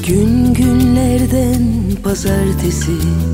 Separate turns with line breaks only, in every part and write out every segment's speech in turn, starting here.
Bugün günlerden pazartesi,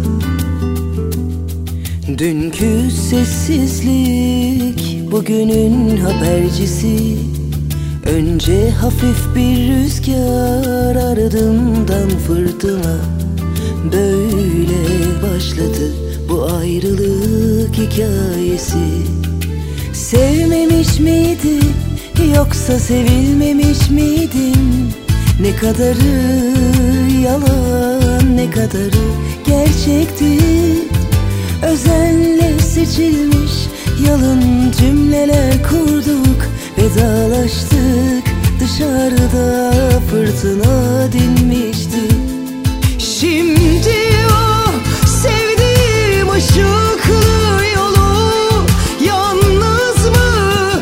dünkü sessizlik bugünün habercisi. Önce hafif bir rüzgar, ardından fırtına. Böyle başladı bu ayrılık hikayesi. Sevmemiş miydim yoksa sevilmemiş miydim? Ne kadarı yalan, ne kadarı gerçekti. Özenle seçilmiş yalın cümleler kurduk. Vedalaştık, dışarıda fırtına dinmişti. Şimdi o sevdiğim ışıklı yolu yalnız mı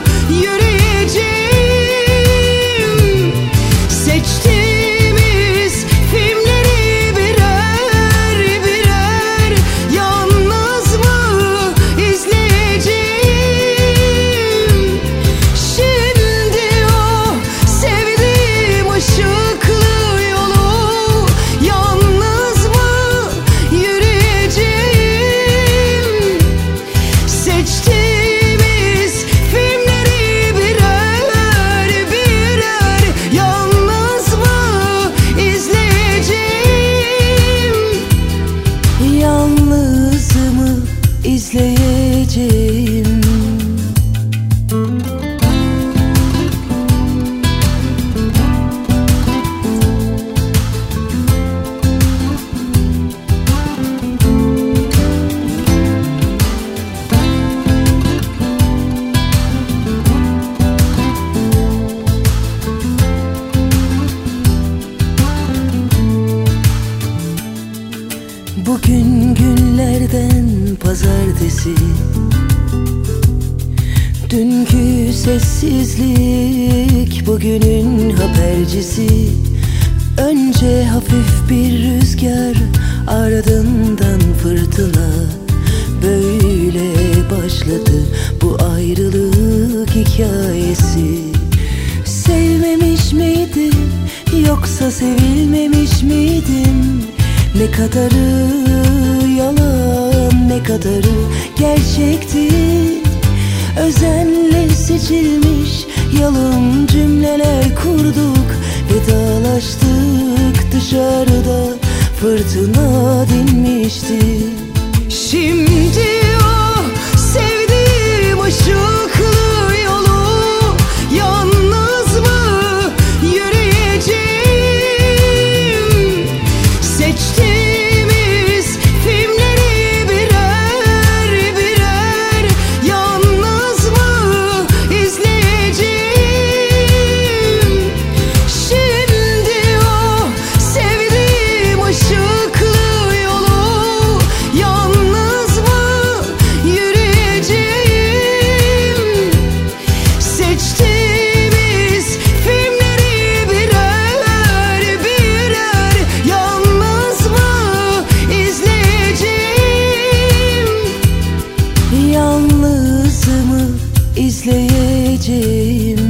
yürüyeceğim? Seçtiğimiz filmleri birer birer yalnız mı izleyeceğim? Şimdi o sevdiğim ışıklı yolu yalnız mı yürüyeceğim? Seçtiğimiz filmleri birer birer yalnız mı izleyeceğim? Yalnız mı izleyeceğim? Bugün günlerden pazartesi, dünkü sessizlik bugünün habercisi. Önce hafif bir rüzgar, ardından fırtına. Böyle başladı bu ayrılık hikayesi. Sevmemiş miydim yoksa sevilmemiş miydim? Ne kadarı yalan, ne kadarı gerçekti. Özenle seçilmiş yalın cümleler kurduk. Vedalaştık, dışarıda fırtına dinmişti. Şimdi o sevdiğim ışıklı yolu yalnız mı yürüyeceğim? Seçtiğimiz filmleri birer birer yalnız mı izleyeceğim? Şimdi o sevdiğim ışıklı yolu yalnız mı yürüyeceğim? Seçtiğimiz filmleri birer birer yalnız mı izleyeceğim? Yalnız mı izleyeceğim?